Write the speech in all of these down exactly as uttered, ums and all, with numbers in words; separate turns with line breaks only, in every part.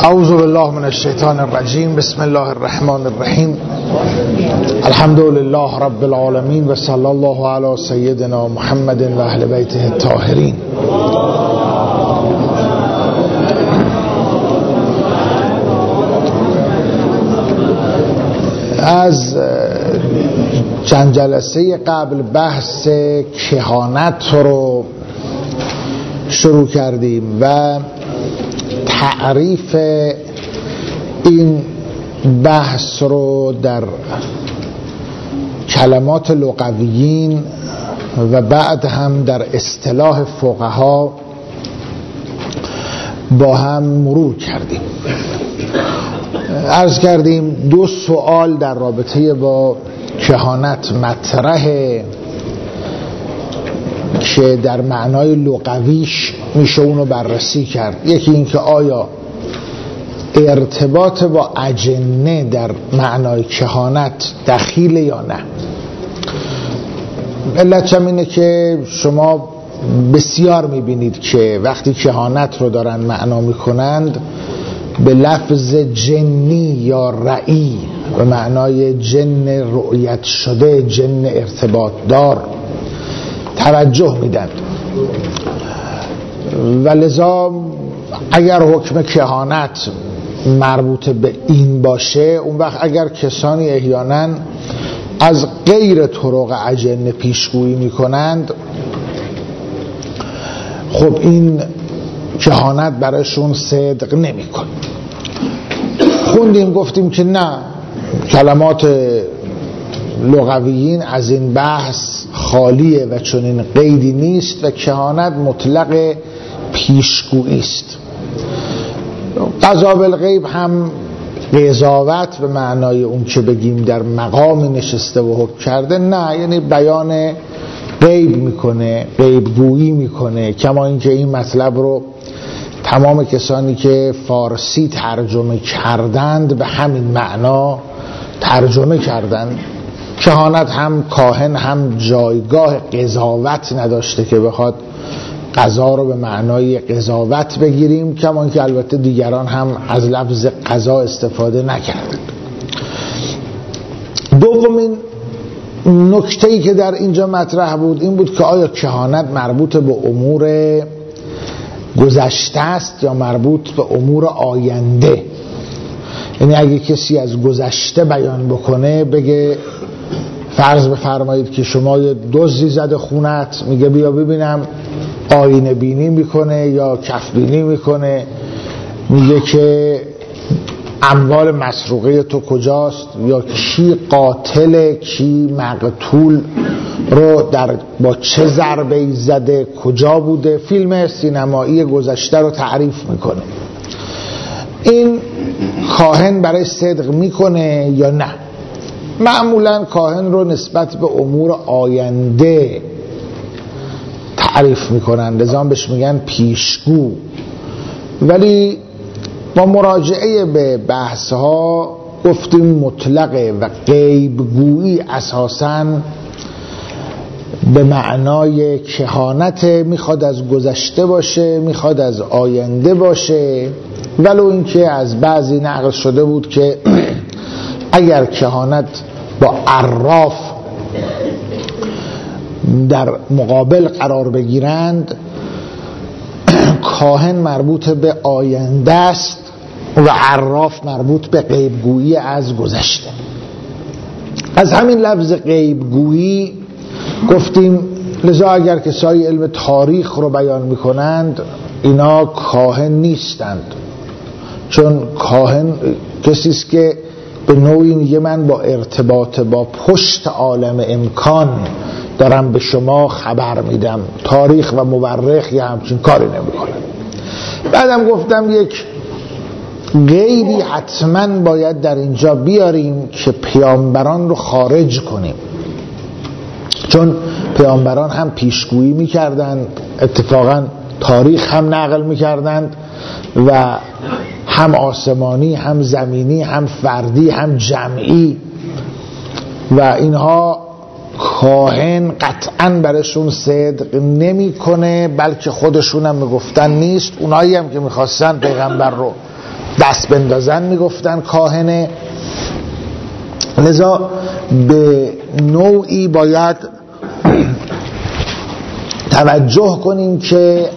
اعوذ بالله من الشیطان الرجیم. بسم الله الرحمن الرحیم. الحمد لله رب العالمین و صلی الله علی سیدنا محمد و اهل بیته الطاهرین. از چند جلسه قبل بحث کهانت رو شروع کردیم و تعریف این بحث رو در کلمات لغویین و بعد هم در اصطلاح فقها با هم مرور کردیم. عرض کردیم دو سوال در رابطه با کهانت مطرحه که در معنای لغویش میشه اونو بررسی کرد. یکی این که آیا ارتباط با اجنه در معنای کهانت دخیله یا نه. علتش هم اینه که شما بسیار میبینید که وقتی کهانت رو دارن معنا میکنند به لفظ جنی یا رئی به معنای جن رؤیت شده، جن ارتباط دار توجه میدن و لذا اگر حکم کهانت مربوط به این باشه، اون وقت اگر کسانی احیانا از غیر طرق اجنه پیشگویی میکنند، خب این کهانت برایشون صدق نمیکنه. خوندیم گفتیم که نه، کلمات لغویین از این بحث خالیه و چنین قیدی نیست و کهانت مطلق پیشگویی است. قضا بالغیب هم قضاوت به معنای اون که بگیم در مقامی نشسته و حکم کرده، نه، یعنی بیان غیب میکنه، غیب گویی میکنه. کما اینکه این مطلب رو تمام کسانی که فارسی ترجمه کردند به همین معنا ترجمه کردند. کهانت هم کاهن هم جایگاه قضاوت نداشته که بخواد قضا رو به معنای قضاوت بگیریم، کما اینکه البته دیگران هم از لفظ قضا استفاده نکردند. دومین نکته‌ای که در اینجا مطرح بود این بود که آیا کهانت مربوط به امور گذشته است یا مربوط به امور آینده. یعنی اگه کسی از گذشته بیان بکنه، بگه فرض بفرمایید که شما یه دزدی زده خونت، میگه بیا ببینم، آینه بینی میکنه یا کف بینی میکنه، میگه که اموال مسروقه تو کجاست یا کی قاتل کی مقتول رو در با چه ضربه‌ای زده، کجا بوده، فیلم سینمایی گذشته رو تعریف میکنه. این کاهن برای صدق میکنه یا نه؟ معمولا کاهن رو نسبت به امور آینده تعریف میکنن، لذا بهش میگن پیشگو. ولی با مراجعه به بحث ها گفتیم مطلقه و غیبگویی اساساً به معنای کهانت، میخواد از گذشته باشه میخواد از آینده باشه. ولو اینکه از بعضی نقل شده بود که اگر کهانت با عراف در مقابل قرار بگیرند، کاهن مربوط به آینده است و عراف مربوط به غیبگویی از گذشته. از همین لفظ غیبگویی گفتیم لذا اگر کسای علم تاریخ رو بیان میکنند اینا کاهن نیستند، چون کاهن کسی است که به نوعی میگه من با ارتباط با پشت عالم امکان دارم به شما خبر میدم. تاریخ و مورخ یه همچین کاری نمیکنن. بعدم گفتم یک غیبی حتما باید در اینجا بیاریم که پیامبران رو خارج کنیم، چون پیامبران هم پیشگویی میکردند، اتفاقا تاریخ هم نقل میکردند و هم آسمانی هم زمینی هم فردی هم جمعی، و اینها کاهن قطعا برشون صدق نمی کنه، بلکه خودشون هم میگفتن نیست. اونایی هم که میخواستن پیغمبر رو دست بندازن میگفتن کاهنه. لذا به نوعی باید توجه کنیم که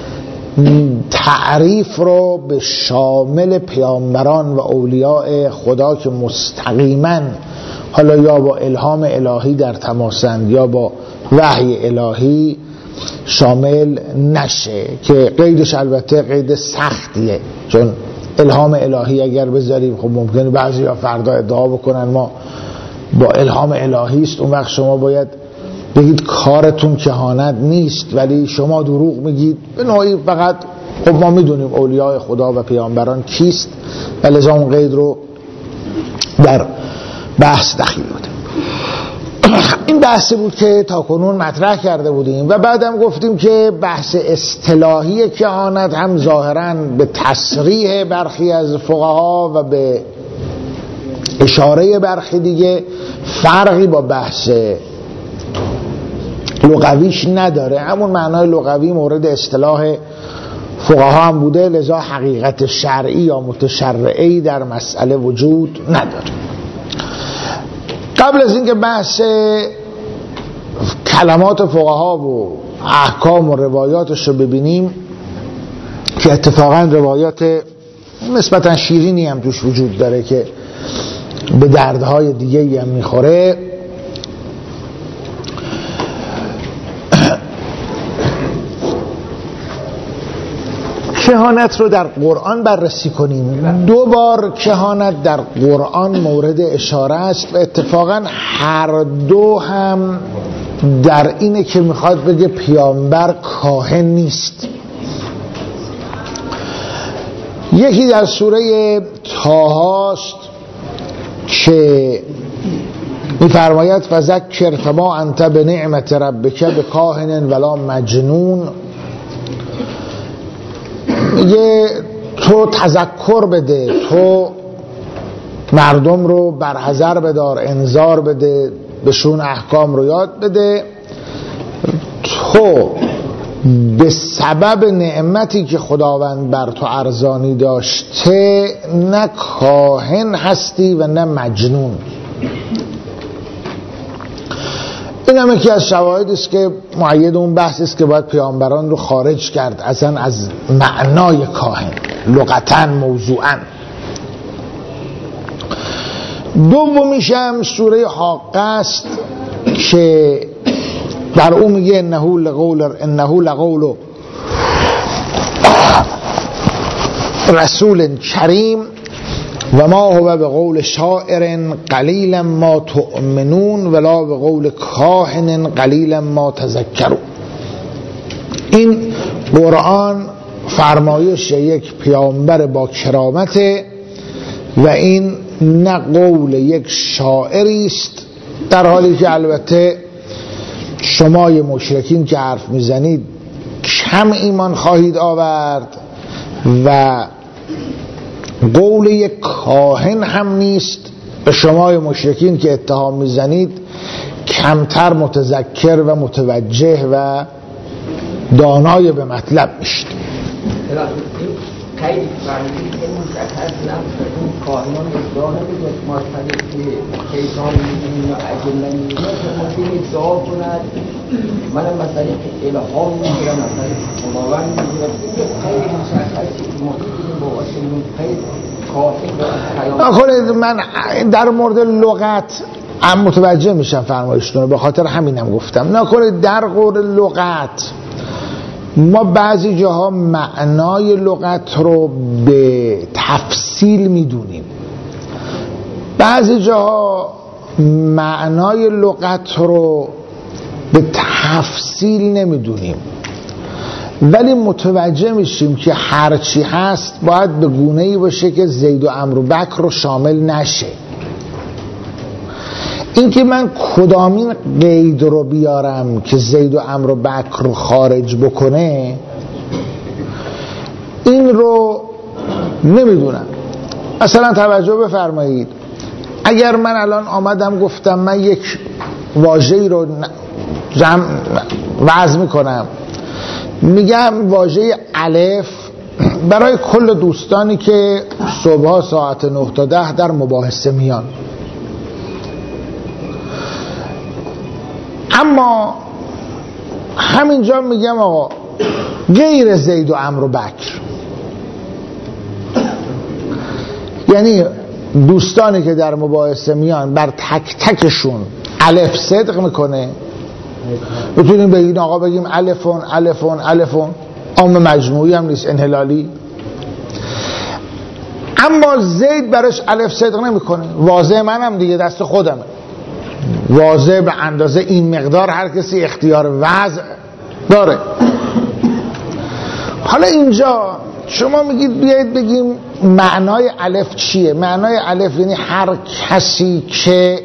تعریف رو به شامل پیامبران و اولیاء خدا که مستقیما حالا یا با الهام الهی در تماسند یا با وحی الهی شامل نشه، که قیدش البته قید سختیه، چون الهام الهی اگر بذاریم خب ممکنه بعضی ها فردا ادعا بکنن ما با الهام الهی است، اون وقت شما باید بگید کارتون کهانت نیست ولی شما دروغ میگید. به نوعی فقط خب ما میدونیم اولیاء خدا و پیامبران کیست و لذا اون قید رو در بحث دخیل بودیم. این بحثی بود که تا کنون مطرح کرده بودیم و بعدم گفتیم که بحث اصطلاحی کهانت هم ظاهراً به تصریح برخی از فقها و به اشاره برخی دیگه فرقی با بحث لغویش نداره، همون معنای لغوی مورد اصطلاح فقها هم بوده، لذا حقیقت شرعی یا متشرعی در مسئله وجود نداره. قبل از اینکه بحث کلمات فقها و احکام و روایاتش رو ببینیم که اتفاقا روایات نسبتا شیرینی هم توش وجود داره که به دردهای دیگه‌ای هم میخوره، کهانت رو در قرآن بررسی کنیم. دو بار کهانت در قرآن مورد اشاره است و اتفاقا هر دو هم در اینه که میخواد بگه پیامبر کاهن نیست. یکی در سوره طه است که میفرماید فذکر فما انت بنعمت ربک بکاهن ولا مجنون، میگه تو تذکر بده، تو مردم رو برحذر بدار، انذار بده، بهشون احکام رو یاد بده، تو به سبب نعمتی که خداوند بر تو ارزانی داشته نه کاهن هستی و نه مجنون. این هم یکی از شواهدی است که مؤید اون بحث است که باید پیامبران رو خارج کرد اصلا از معنای کاهن لغتا موضوعا. دومیش هم سوره حاقه است که در اون میگه انه لقول انه لقول رسول کریم و ما هو به قول شاعر قلیلا ما تؤمنون ولا به قول کاهن قلیلا ما تذکرون. این قرآن فرمایش یک پیامبر با کرامته و این نه قول یک شاعری است، در حالی که البته شمای مشرکین که حرف میزنید کم ایمان خواهید آورد و قول یک کاهن هم نیست، به شمای مشرکین که اتهام میزنید کمتر متذکر و متوجه و دانای به مطلب میشید.
خیلی فرمودید که مشخص نمیشه اون کاهنان ادعا نمیدید ماستنی که کیسان میدونیم و اجل نمیدونیم که ممکن ادعا کند منم مثلا که الهام میگیرم مثلا خداوند میگیرم خیلی مشخصی ممکنیم با واسمون خیلی کاهن.
من در مورد لغت هم متوجه میشم فرمایشتون رو، به خاطر همینم گفتم نکنید در قول لغت ما بعضی جاها معنای لغت رو به تفصیل میدونیم، بعضی جاها معنای لغت رو به تفصیل نمیدونیم ولی متوجه میشیم که هرچی هست باید به گونه‌ای باشه که زید و عمرو و بکر رو شامل نشه. این که من کدامین قید رو بیارم که زید و عمرو و بکر رو خارج بکنه این رو نمیدونم. مثلا توجه بفرمایید اگر من الان آمدم گفتم من یک واژه‌ای رو جمع وضع میکنم، میگم واژه الف برای کل دوستانی که صبح ساعت نه تا ده در مباحثه میان. اما همینجا میگم آقا غیر زید و عمرو و بکر، یعنی دوستانی که در مباحثه میان بر تک تکشون الف صدق میکنه، بتونیم بگیم آقا بگیم الفون الفون الفون، عام مجموعی هم نیست، انحلالی. اما زید براش الف صدق نمیکنه. واضح منم دیگه، دست خودمه، واضح به اندازه این مقدار هر کسی اختیار وضع داره. حالا اینجا شما میگید بیایید بگیم معنای الف چیه. معنای الف یعنی هر کسی که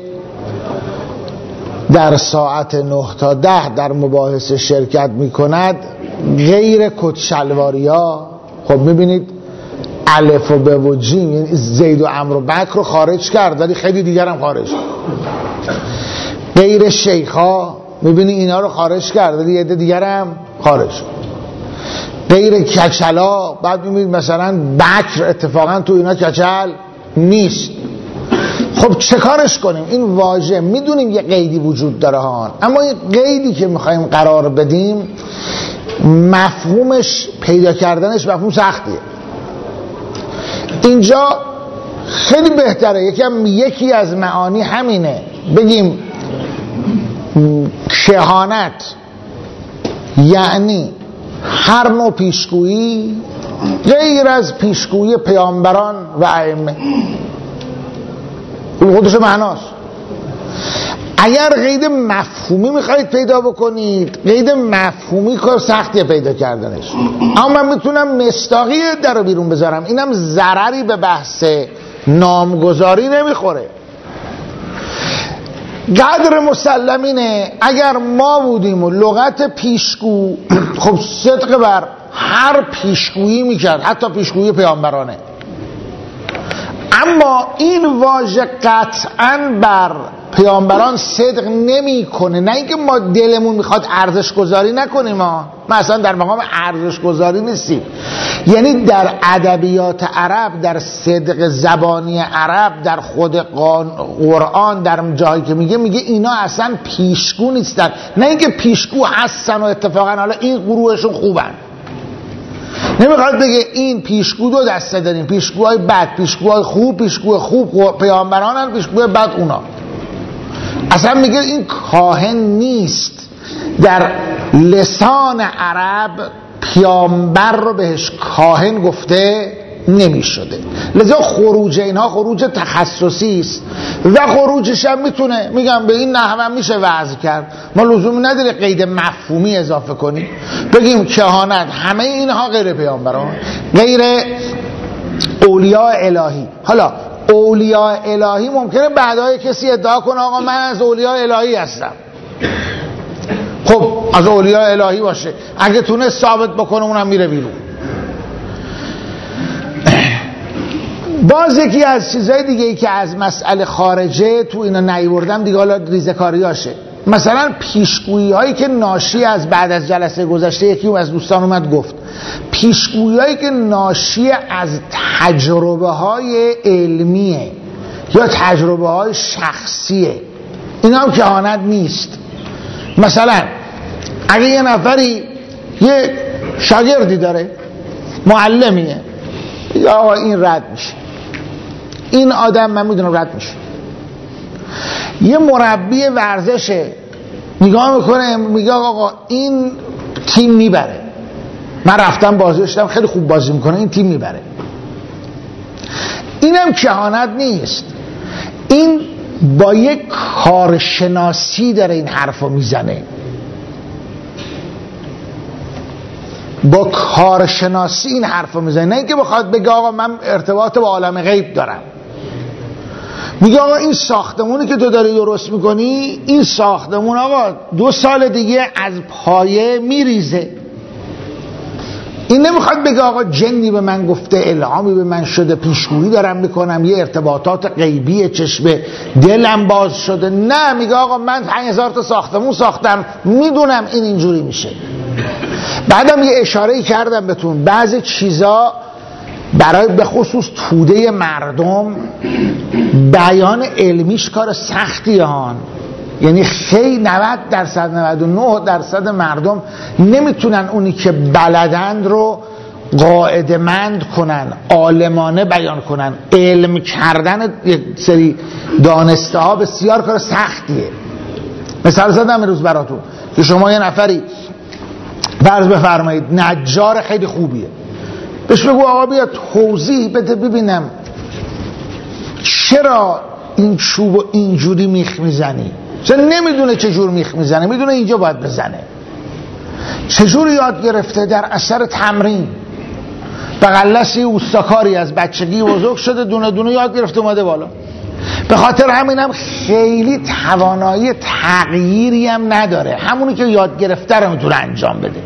در ساعت نه تا ده در مباحثه شرکت میکند غیر کتشلواری ها. خب میبینید الف و ب و جیم، یعنی زید و عمرو و بکر رو خارج کرد، ولی خیلی دیگر هم خارج کرد. غیر شیخ ها، میبینی اینا رو خارج کرد، ولی یه دیگر هم خارج کرد. غیر کچلا، بعد میبینید مثلا بکر اتفاقا تو اینا کچل نیست. خب چه کارش کنیم؟ این واژه میدونیم یه قیدی وجود داره ها، اما این قیدی که میخوایم قرار بدیم مفهومش پیدا کردنش مفهوم سختیه. اینجا خیلی بهتره یکم یکی از معانی همینه، بگیم کهانت یعنی هر نوع پیشگویی غیر از پیشگویی پیامبران و ائمه. این خودش معناست. اگر قید مفهومی میخواید پیدا بکنید، قید مفهومی کار سختیه پیدا کردنش، اما من میتونم مصداقی در رو بیرون بذارم. اینم ضرری به بحث نامگذاری نمیخوره. قدر مسلمینه اگر ما بودیم و لغت پیشگو خب صدق بر هر پیشگویی میکرد، حتی پیشگویی پیامبرانه. اما این واژه قطعاً بر پیامبران صدق نمیکنه. نه اینکه ما دلمون میخواد ارزش گذاری نکنیم، ما مثلا در مقام ارزش گذاری نیستیم. یعنی در ادبیات عرب، در صدق زبانی عرب، در خود قرآن، در جایی که میگه میگه اینا اصلا پیشگو نیستن. نه اینکه پیشگو هستن و اتفاقا حالا این گروهشون خوبن. نمیخواد بگه این پیشگو دو دسته داریم، پیشگوهای بد، پیشگوهای خوب. پیشگوهای خوب پیامبرانن، پیشگوهای بد اونا. اصلا میگه این کاهن نیست. در لسان عرب پیامبر رو بهش کاهن گفته نمیشده. لذا خروج اینها خروج تخصصی است و خروجش هم میتونه، میگم به این نحو هم میشه وضع کرد. ما لزومی نداره قید مفهومی اضافه کنیم بگیم کهانت همه اینها غیر پیامبران، غیر اولیاء الهی. حالا اولیاء الهی ممکنه بعدای کسی ادعا کنه آقا من از اولیاء الهی هستم. خب از اولیاء الهی باشه، اگه تونه ثابت بکنه اونم میره بیرون. باز یکی از چیزهای دیگه ای که از مسئله خارجه تو اینا نیوردم دیگه، حالا ریزکاری هاشه. مثلا پیشگویی هایی که ناشی از بعد از جلسه گذشته یکی از دوستان اومد گفت پیشگویی هایی که ناشی از تجربه های علمیه یا تجربه های شخصیه، اینا هم کهانت نیست. مثلا اگه یه نفری یه شاگردی داره، معلمیه، یا آقا این رد میشه، این آدم من میدونم رد میشه. یه مربی ورزشه نگاه میکنه میگه آقا این تیم میبره، من رفتم بازی داشتم خیلی خوب بازی میکنه، این تیم میبره. اینم کهانت نیست. این با یک کارشناسی داره این حرفو میزنه، با کارشناسی این حرفو میزنه، نه اینکه بخواد بگه آقا من ارتباط با عالم غیب دارم. میگه آقا این ساختمونی که تو داری درست میکنی، این ساختمون آقا دو سال دیگه از پایه میریزه. این نمیخواد بگه آقا جنی به من گفته، الهامی به من شده، پیشگویی دارم میکنم، یه ارتباطات غیبی چشم دلم باز شده. نه، میگه آقا من پنج هزار تا ساختمون ساختم، میدونم این اینجوری میشه. بعدم یه اشاره‌ای کردم بهتون، بعضی چیزا برای به خصوص توده مردم بیان علمیش کار سختی هان. یعنی خیلی نود درصد نود و نه درصد مردم نمیتونن اونی که بلدند رو قاعده‌مند کنن، عالمانه بیان کنن. علم کردن یک سری دانسته ها بسیار کار سختیه. مثال زدم امروز براتون که شما یه نفری فرض بفرمایید نجار خیلی خوبیه، بهش بگو آقا بیا توضیح بده ببینم چرا این چوبو اینجوری میخ میزنی. چون نمیدونه چجور میخ میزنه، میدونه اینجا باید بزنه. چجور یاد گرفته؟ در اثر تمرین. بغلسی اوستاکاری از بچگی بزرگ شده، دونه دونه یاد گرفته اومده بالا. به خاطر همینم خیلی توانایی تغییری هم نداره، همونی که یاد گرفته رو میتونه انجام بده.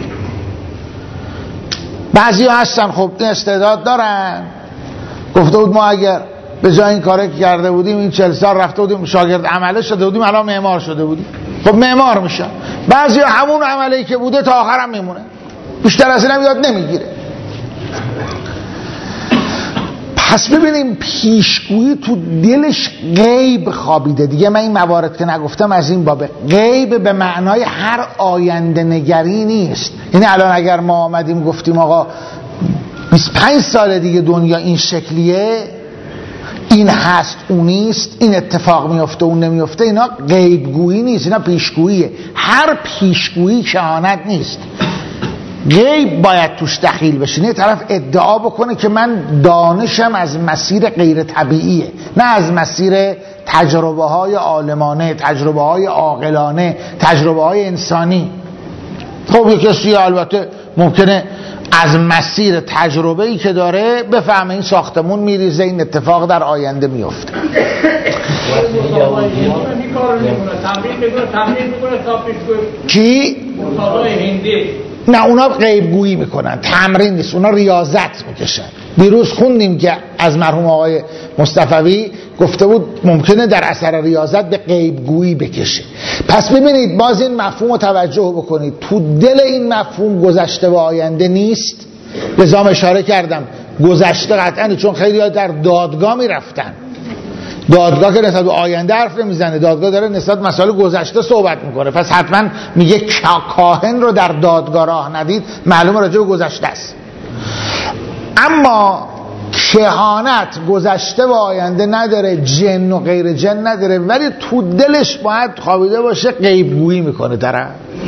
بعضی ها هستن خب این استعداد دارن، گفته بود ما اگر به جای این کاره که کرده بودیم این چهل سال رفته بودیم شاگرد عمله شده بودیم الان معمار شده بودیم. خب معمار میشن. بعضی ها همون عملی که بوده تا آخرم میمونه، بیشتر از اینم یاد نمیگیره. پس ببینیم پیشگویی تو دلش غیب خوابیده. دیگه من این موارد که نگفتم از این بابه. غیب به معنای هر آینده نگری نیست. یعنی الان اگر ما آمدیم گفتیم آقا بیست و پنج سال دیگه دنیا این شکلیه، این هست اون نیست، این اتفاق میفته اون نمیفته، اینا غیبگویی نیست، اینا پیشگوییه. هر پیشگویی کهانت نیست. غیب باید توش دخیل بشه. یه طرف ادعا بکنه که من دانشم از مسیر غیر طبیعیه، نه از مسیر تجربه های عالمانه، تجربه های عاقلانه، تجربه های انسانی. خب یک کسی البته ممکنه از مسیر تجربه‌ای که داره بفهمه این ساختمون میریزه، این اتفاق در آینده میفته. کی؟ نه اونا غیبگویی میکنن، تمرین نیست، اونا ریاضت میکشن. دیروز خوندیم که از مرحوم آقای مصطفوی گفته بود ممکنه در اثر ریاضت به غیبگویی بکشه. پس ببینید باز این مفهوم رو توجه بکنید، تو دل این مفهوم گذشته و آینده نیست. لذا اشاره کردم گذشته قطعا، چون خیلی ها در دادگاه میرفتن، دادگاه که نسبت به آینده حرف نمیزنه، دادگاه داره نسبت به مسائل گذشته صحبت میکنه. پس حتما میگه کاهن رو در دادگاه راه ندید، معلومه راجع به گذشته است. اما کهانت گذشته و آینده نداره، جن و غیر جن نداره، ولی تو دلش باید خوابیده باشه. غیبگویی میکنه طرف.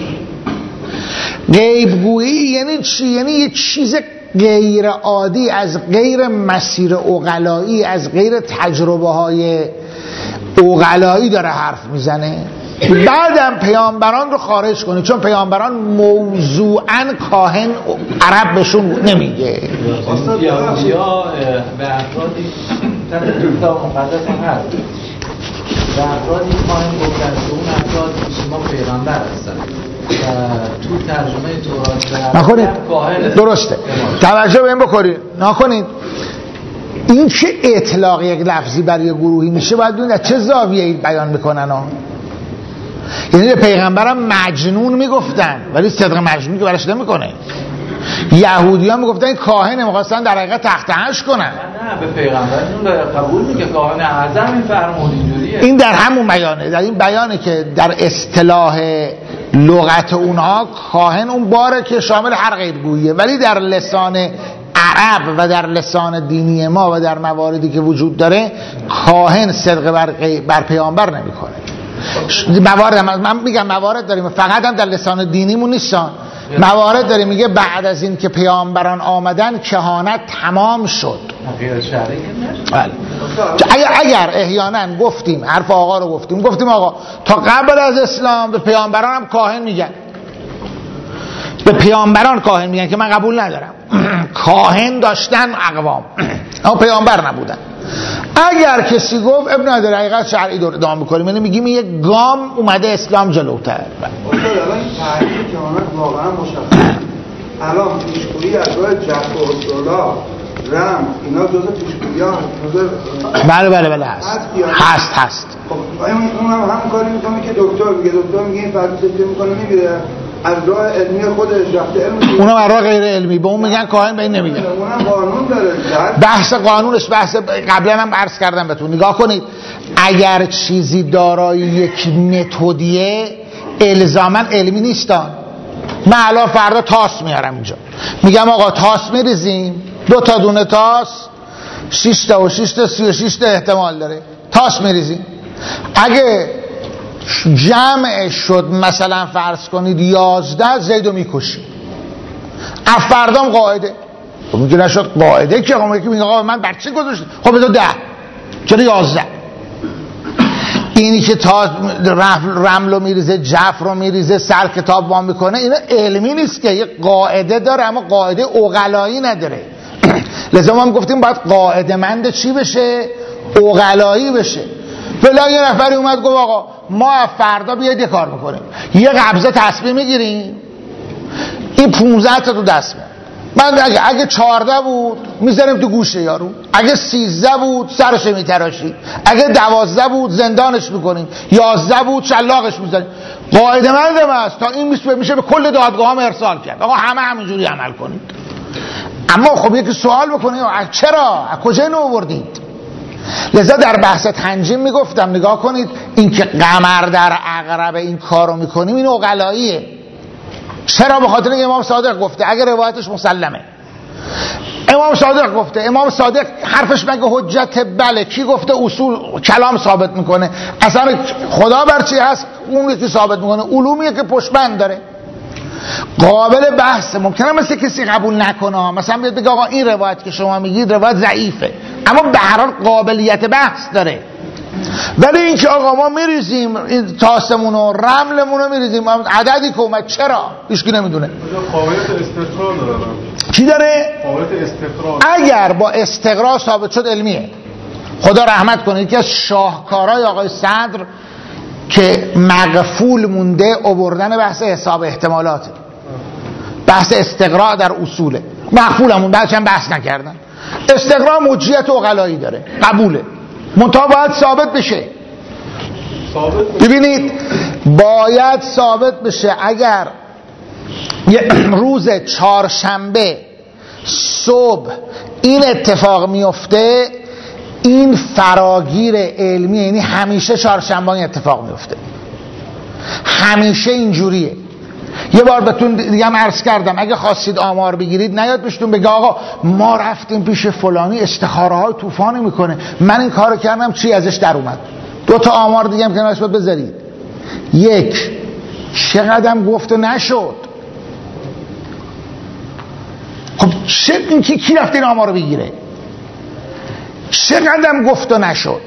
غیبگویی یعنی چی؟ یعنی یه چیز غیر عادی، از غیر مسیر عقلایی، از غیر تجربه های عقلایی داره حرف میزنه. بعدم پیامبران رو خارج کنه، چون پیامبران موضوعاً کاهن عرب بهشون نمیگه.
یا به افرادی کتاب مقدس هم هست، به افرادی کاهن گفتن که اون افراد شما پیغمبر هستن. تو ترجمه تورات
نکنید، درسته، توجه به این بکنید، نکنید. این که اطلاق یک لفظی برای گروهی میشه باید ببینید چه زاویه‌ای بیان میکنن ها. یعنی به پیغمبرم مجنون میگفتن ولی صدق مجنون که برش نمیکنه. یهودی ها میگفتن این کاهنه، میخواستن در حقیقت تخت عرش کنن.
نه به پیغمبرشون قبول میگه کاهن اعظم این فرمود اینجوریه.
این در همون بیانه، در این بیانه که در اصطلاح لغت اونها کاهن اون باره که شامل هر غیبگوییه، ولی در لسان عرب و در لسان دینی ما و در مواردی که وجود داره کاهن صدق بر, بر پیامبر نمیکنه. موارد من میگم موارد داریم، فقط هم در لسان دینیمون نیستن. موارد داریم میگه بعد از این که پیامبران آمدن کهانت تمام شد. اگر اگر احیانا گفتیم، حرف آقا رو گفتیم، گفتیم آقا تا قبل از اسلام به پیامبران هم کاهن میگن، به پیامبران کاهن میگن که من قبول ندارم. کاهن داشتن اقوام اما پیامبر نبودن. اگر کسی گفت ابن نداره، حقیقت شرعی دور ادامه میکنیم، یعنی میگیم یک گام اومده اسلام جلوتر.
الان پیشگویی از راه جفت و اصطلاح رم اینا جزء پیشگویی ها جزء
بله بله بله هست هست هست
خب اون هم همون کاری میکنه که دکتر میگه دکتر میگه این فرد تجربه میکنه میمیره از راه علمی خودش رفته علم
اونم از راه غیر علمی به اون میگن کاهن، به این نمیگن.
اونم قانون داره.
بحث قانونش بحث قبلا هم عرض کردم بهتون. نگاه کنید اگر چیزی دارای یک متدیه الزاما علمی نیستان. من الان فردا تاس میارم اینجا میگم آقا تاس میریزیم، دو تا دونه تاس شش تا و شش تا سی و شش تا احتمال داره، تاس میریزیم. اگه جمع شد مثلا فرض کنید یازده، زیدو میکشی. افردام قاعده خب میگه نشد قاعده که آقا میگه آقا من بر چی گذاشتم؟ خب بذار ده چرا یازده؟ اینی که تا رملو میریزه، جف رو میریزه، سر کتاب وام میکنه، اینا علمی نیست که، یه قاعده داره اما قاعده عقلایی نداره. لذا ما هم گفتیم باید قاعده مند چی بشه؟ عقلایی بشه. فلان یه نفری اومد گفت آقا ما فردا بیاید یه کار میکنیم، یه قبضه تسبیح میگیریم، این پونزده تا تو دست میاد. من اگه اگه چهارده بود میذاریم تو گوشه یارو، اگه سیزده بود سرش میتراشی، اگه دوازده بود زندانش میکنیم، یازده بود شلاقش میزنیم. قاعده مندم است تا این میشه به کل دادگاه هم ارسال کرد آقا همه همینجوری عمل کنید. اما خب یکی سوال بکنید چرا؟ از کجا اینو آوردید؟ لذا در بحث تنجیم میگفتم نگاه کنید این که قمر در عقرب این کارو میکنیم این عقلاییه. چرا؟ به خاطر اینکه امام صادق گفته، اگر روایتش مسلمه. امام صادق گفته، امام صادق حرفش مگه حجت؟ بله. کی گفته؟ اصول کلام ثابت میکنه. اصلا خدا برچی هست اون یکی ثابت میکنه، علومیه که پشتبند داره، قابل بحث. ممکنه مثل کسی قبول نکنه، مثلا بیاد بگه آقا این روایت که شما میگید روایت ضعیفه، اما به هر حال قابلیت بحث داره. ولی این که آقا ما میریزیم این تاسمونو رملمونو میریزیم عددی که اومد، چرا؟ هیچکی نمیدونه.
قابلیت استقرار داره.
چی داره؟
قابلیت استقرار.
اگر با استقرار ثابت شد علمیه. خدا رحمت کنه یکی از شاهکارهای آقای صدر که مغفول مونده آوردن بحث حساب احتمالاته، بحث استقرار در اصوله. مغفولمون بعدش هم بحث نکردن. استقرار موجیت عقلایی داره، قبوله، منتها باید ثابت بشه. ببینید باید ثابت بشه. اگر یه روز چهارشنبه صبح این اتفاق میفته، این فراگیر علمی، یعنی همیشه چهارشنبه این اتفاق میفته، همیشه اینجوریه. یه بار بهتون دیگه هم عرض کردم اگه خواستید آمار بگیرید نیاد پیشتون بگه آقا ما رفتیم پیش فلانی استخاره های طوفانی میکنه، من این کارو کردم چی ازش در اومد. دو تا آمار دیگه هم که نسبت بذارید. یک، چقدرم گفت و نشد. خب چه این کی کی رفت این آمار رو بگیره؟ چقدرم گفت و نشد.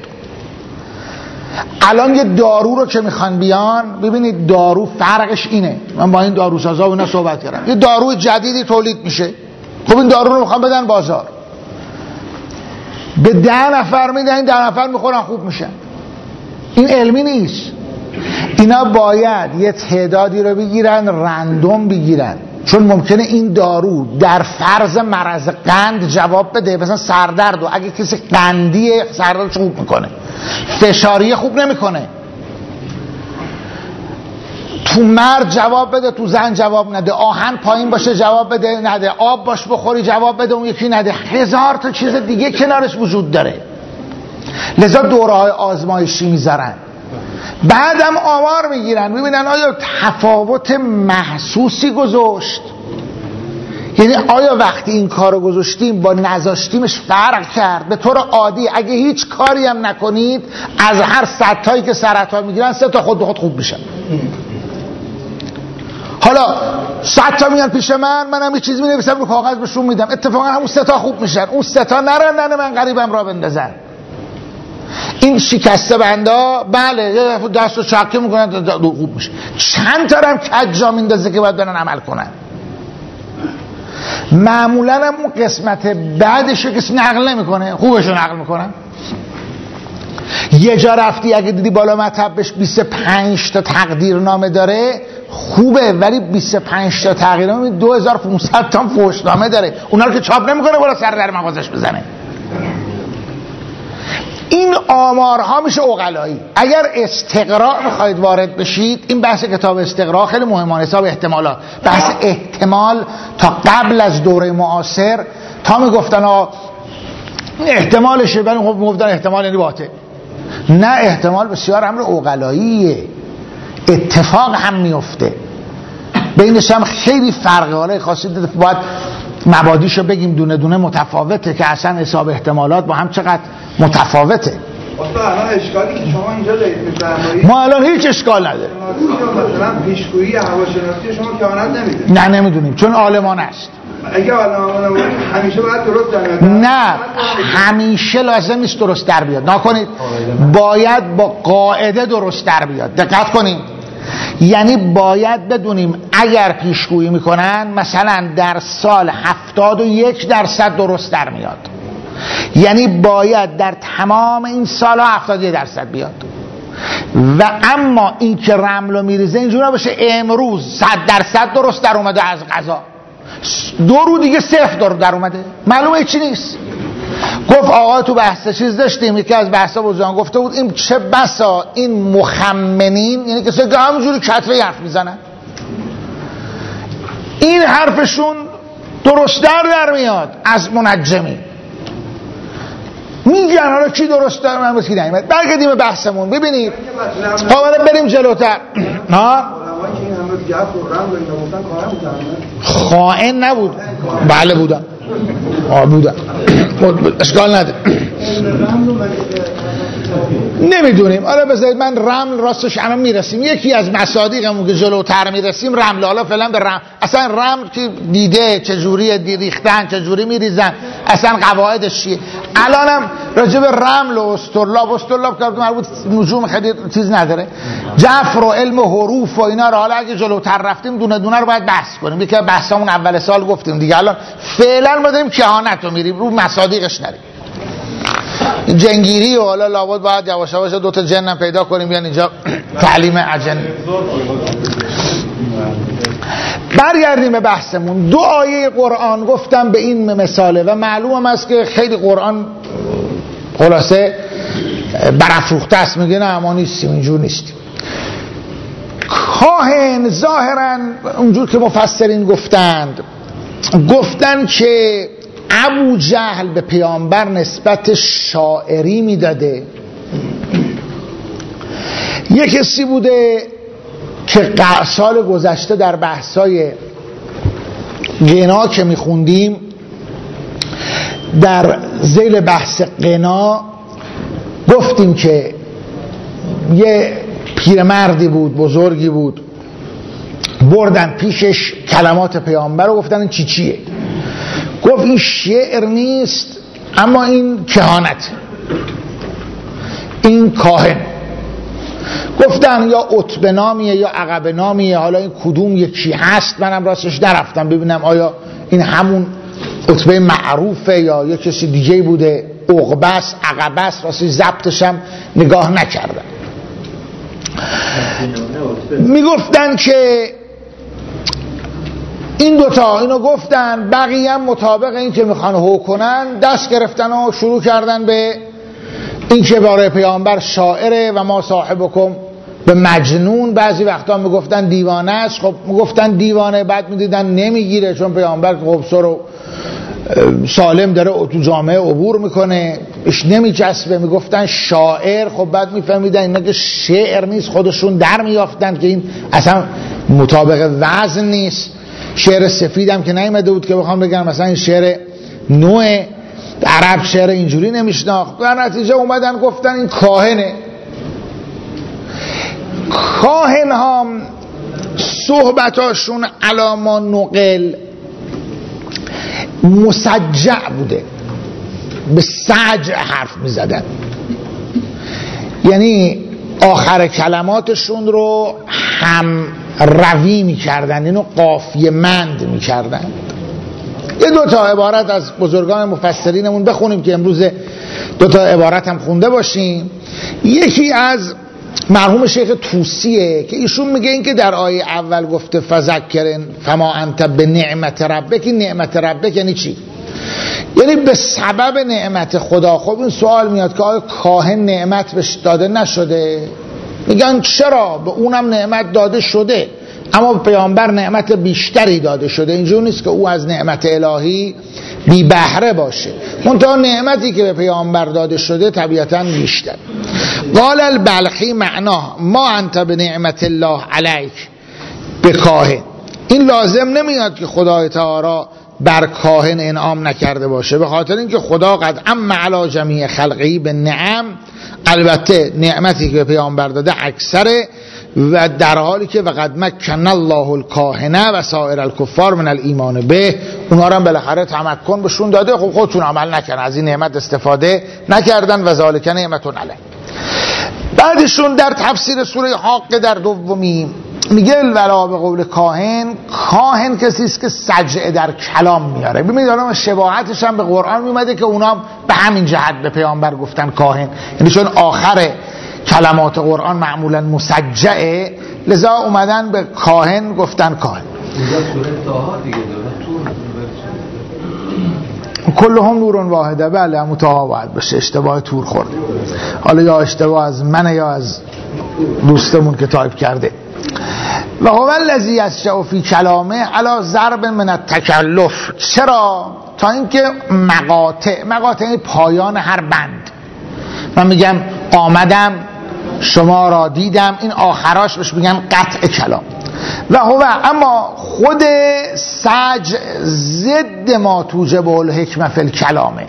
الان یه دارو رو که میخوان بیان، ببینید دارو فرقش اینه، من با این داروسازا و اینا صحبت کردم، یه داروی جدیدی تولید میشه، خب این دارو رو میخوان بدن بازار، به ده نفر میدن، این ده نفر میخورن خوب میشن. این علمی نیست. اینا باید یه تعدادی رو بگیرن رندوم بگیرن، چون ممکنه این دارو در فرض مرض قند جواب بده، مثلا سردرد، و اگه کسی قندیه سردردش خوب میکنه، فشاریه خوب نمیکنه، تو مرد جواب بده تو زن جواب نده، آهن پایین باشه جواب بده نده، آب باش بخوری جواب بده اون یکی نده، هزار تا چیز دیگه کنارش وجود داره. لذا دوره های آزمایشی میذارن، بعدم آمار میگیرن ببینن آیا تفاوت محسوسی گذاشت، یعنی آیا وقتی این کارو گذاشتیم با نذاشتیمش فرق کرد. به طور عادی اگه هیچ کاری هم نکنید از هر صد تایی که سرطان میگیرن سه تا خود به خود خوب میشن. حالا صد تا میان پیش من، منم یه چیزی مینویسم رو کاغذ بهشون میدم، اتفاقا همون سه تا خوب میشن، اون سه تا نرن من قریبم را بندازن. این شکسته بندا بله دست رو چکه میکنن خوب میشه، چند تا هم کجا میندازه که باید برن عمل کنن. معمولا هم اون قسمت بعدش رو کسی نقل نمیکنه، خوبش رو نقل میکنن. یه جا رفتی اگه دیدی بالا مطبش بیست و پنج تا تقدیرنامه داره، خوبه، ولی بیست و پنج تا تغییرنامه دو هزار و پانصد تا فحشنامه داره، اونا رو که چاپ نمیکنه بالا سر در مغازش بزنه. این آمارها میشه عقلایی. اگر استقراء میخواید وارد بشید، این بحث کتاب استقراء خیلی مهمه، حساب احتمالات، بحث احتمال تا قبل از دوره معاصر تا میگفتن آه احتمالشه، ولی خب میگفتن احتمال یعنی باطل. نه، احتمال بسیار امر عقلاییه، اتفاق هم میفته، بینش هم خیلی فرقه. حالا خاصی باید مبادیشو بگیم دونه دونه متفاوته که اصلا حساب احتمالات با هم چقدر متفاوته.
اصلا الان اشکالی که شما اینجا دارید می‌فرمایید،
ما الان هیچ اشکال نداره.
مثلا پیشگویی هواشناسی شما کهانت نمیده؟
نه نمیدونیم، چون عالمانه است.
اگه عالمانه بود همیشه باید درست در بیاد.
نه، همیشه لازم نیست درست در بیاد. نکنید، باید با قاعده درست در بیاد. دقت کنید، یعنی باید بدونیم اگر پیشگویی میکنن مثلا در سال هفتاد و یک درصد درست در میاد، یعنی باید در تمام این سالها هفتاد و یک درصد بیاد. و اما این که رملو میریزه اینجوری باشه امروز صد درصد درست در اومده از قضا، دو رو دیگه صفر در, در اومده، معلومه چی نیست. گفت آقا تو بحث چیز داشتیم، یکی از بحثا بزرگان گفته بود این چه بسا این مخمنین، یعنی کسایی که همونجوری کتره حرف میزنن، این حرفشون درست در در میاد از منجمی. میگن حالا کی درست داره من بسید نمیاد. برگردیم به بحثمون. ببینید حالا بریم جلوتر. ها خائن نبود؟ بله بودن، آه بودن، اشکال نداره، نمیدونیم. حالا بذارید من رمل راستش الان میرسیم، یکی از مصادیقمون که جلوتر میرسیم رمل. حالا فعلا به رمل، اصلا رمل که دیده چجوریه ریختن، چجوری میریزن، اصلا قواعدش چیه. الانم راجع به رمل و استرلاب، استرلاب که مربوط نجوم خیلی چیز نداره، جفر و علم و حروف و اینا رو حالا اگه جلوتر رفتیم دونه دونه رو باید بحث کنیم. یکی از بحثامون اول سال گفتیم دیگه. الان فعلا ما داریم کهانت رو میریم، رو مصادیقش نریم. جنگیری و حالا لابد باید یواش یواش دو تا جنم پیدا کنیم بیان اینجا تعلیم اجن. برگردیم به بحثمون. دو آیه قرآن گفتم به این مثاله و معلوم است که خیلی قرآن خلاصه برافروخته است. میگه نه ما نیستیم، اینجور نیستیم. کاهن ظاهرا اونجور که مفسرین گفتند گفتن که ابو جهل به پیامبر نسبت شاعری میداده. یک کسی بوده که سال گذشته در بحثای غنا که میخوندیم در ذیل بحث غنا گفتیم که یه پیرمردی بود، بزرگی بود، بردن پیشش کلمات پیامبر رو گفتن این چی چیه؟ گفت این شعر نیست اما این کهانت، این کاهن. گفتن یا عتبه نامیه یا عقب نامیه، حالا این کدوم یکی هست منم راستش نرفتم ببینم آیا این همون عتبه معروفه یا یه کسی دیگه بوده، عقبس عقبس، راستش ضبطشم نگاه نکردم. میگفتن که این دوتا اینو گفتن، بقیه هم مطابق این که میخوان هو کنن دست گرفتن و شروع کردن به این که برای پیامبر شاعره و ما صاحبکم به مجنون. بعضی وقتا میگفتن دیوانه است. خب میگفتن دیوانه، بعد میدیدن نمیگیره چون پیامبر خب سر سالم داره تو جامعه عبور میکنه، اش نمیچسبه. میگفتن شاعر، خب بعد میفهمیدن اینا که شعر نیست، خودشون در میافتن که این اصلا مطابق وزن نیست. شعر سفیدم که نیامده بود که بخوام بگم مثلا این شعر نوع عرب شعر اینجوری نمیشناخت. در نتیجه اومدن گفتن این کاهنه. کاهن ها صحبتاشون علاما نقل مسجع بوده، به سجع حرف میزدن، یعنی آخر کلماتشون رو هم روی میکردن، اینو قافیه مند میکردن. یه دو تا عبارت از بزرگان مفسرینمون بخونیم که امروز دو تا عبارت هم خونده باشیم. یکی از مرحوم شیخ طوسیه که ایشون میگه این که در آیه اول گفته فذکرن فما انت به نعمت ربک، این نعمت ربک یعنی چی؟ یعنی به سبب نعمت خدا. خب این سوال میاد که آیا کاهن نعمت بهش داده نشده؟ میگن چرا، به اونم نعمت داده شده اما به پیامبر نعمت بیشتری داده شده. اینجور نیست که او از نعمت الهی بی بهره باشه، منتها نعمتی که به پیامبر داده شده طبیعتاً بیشتر. قال البلخی معنا ما انت به نعمت الله علیک به کاهن. این لازم نمیاد که خدای تعالی بر کاهن انعام نکرده باشه، به خاطر اینکه خدا قد ام علی جمیع خلقی به نعم، البته نعمتی که به پیامبر داده اکثره، و در حالی که وقد مکن الله الکاهنه و سایر الکفار من الایمان به، اونا رو هم بالاخره تمکن بهشون داده، خب خودتون عمل نکردن، از این نعمت استفاده نکردن و ذالک نعمتون علیه. بعدشون در تفسیر سوره حاقه در دومی میگه الولا به قول کاهن، کاهن کسی است که سجعه در کلام میاره. ببینید الان شباهتش هم به قرآن میومده که اونا به همین جهت به پیامبر گفتن کاهن، یعنی چون آخر کلمات قرآن معمولا مسجعه، لذا اومدن به کاهن گفتن کاهن. کلهم نورون واحده، بله همون طه باید باشه، اشتباه تور خورده، حالا یا اشتباه از من یا از دوستمون که تایپ کرده. و هو الذی یشاء فی کلامه علی ضرب من التکلف. چرا؟ تا اینکه مقاطع، مقاطع یعنی پایان هر بند، من میگم آمدم شما را دیدم، این آخراش بهش میگن قطع کلام. و هو اما خود سج ضد ما توجب الحکمه فی الکلامه،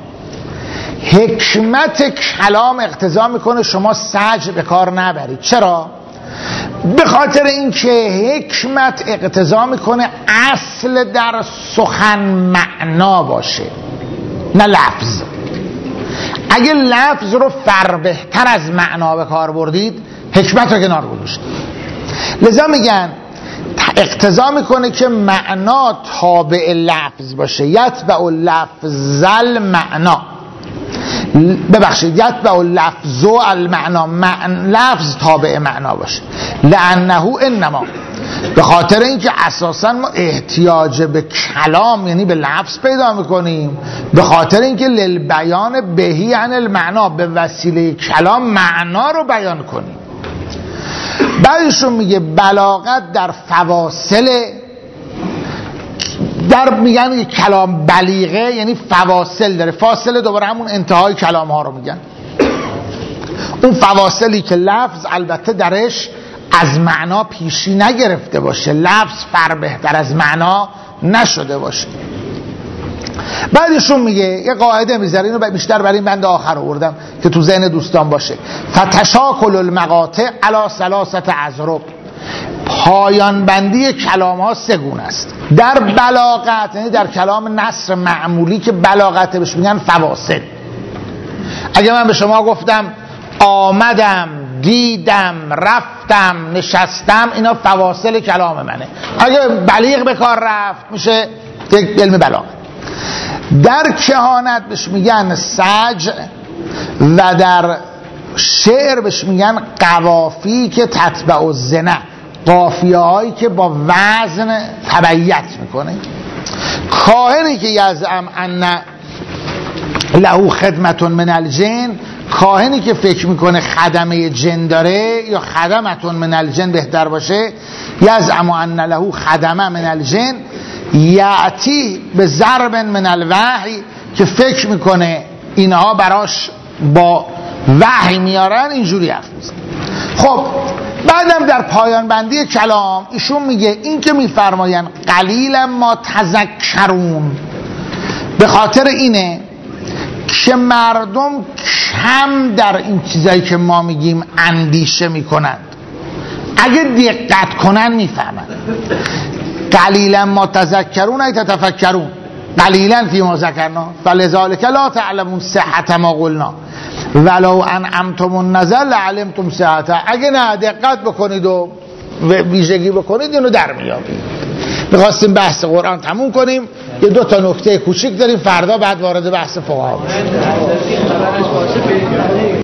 حکمت کلام اقتضا میکنه شما سج به کار نبرید. چرا؟ به خاطر اینکه حکمت اقتضا میکنه اصل در سخن معنا باشه نه لفظ. اگه لفظ رو فربهتر از معنا به کار بردید حکمت رو کنار گذاشتید. لذا میگن اقتضا میکنه که معنا تابع لفظ باشه، یتبع لفظ المعنا، ببخشید یتبع لفظ المعنا، معنی لفظ تابع معنا باشه. لانه انما، به خاطر اینکه اساسا ما احتیاج به کلام یعنی به لفظ پیدا میکنیم، به خاطر اینکه للبیان بهی عن المعنا، به وسیله کلام معنا رو بیان کنیم. بعدشون میگه بلاغت در فواصل، در میگن کلام بلیغه یعنی فواصل داره، فاصله دوباره همون انتهای کلام ها رو میگن، اون فواصلی که لفظ البته درش از معنا پیشی نگرفته باشه، لفظ فربهتر از معنا نشده باشه. بعدشون میگه یه قاعده میذاره، اینو بیشتر برای این بند آخر آوردم که تو ذهن دوستان باشه، فتشاکل المقاطع علی ثلاثه اضرب. پایان بندی کلام ها سه گونه است. در بلاغت یعنی در کلام نثر معمولی که بلاغت بهش میگن فواصل. اگه من به شما گفتم آمدم، دیدم، رفتم، نشستم، اینا فواصل کلام منه. اگه بلیغ به کار رفت میشه یک علم بلاغت. در کهانت بهش میگن سجع و در شعر بهش میگن قوافی که تتبع الزنه، قافیه هایی که با وزن تبعیت میکنه. کاهنی که یزعم ان له خدمتون من الجن، کاهنی که فکر میکنه خدمه جن داره یا خدمتون من الجن بهتر باشه، یزعم ان له خدمه من الجن، یعتی به ضرب من الوحی، که فکر میکنه اینها براش با وحی میارن، اینجوری حرف میزنه. خب بعدم در پایان بندی کلام ایشون میگه این که میفرماین قلیلا ما تذکرون، به خاطر اینه که مردم کم در این چیزایی که ما میگیم اندیشه میکنند، اگه دقت کنن میفهمن. قلیلا ما تذکرون ای تتفکرون، قلیلا فی ما ذکرنا فلذالک لا تعلمون صحت ما قلنا ولو انعمتم النظر لعلمتم صحت. اگه نه دقت بکنید و ویژگی بکنید اینو در میابید. میخواستیم بحث قرآن تموم کنیم، یه دو تا نکته کوچیک داریم، فردا بعد وارد بحث فقها بشیم.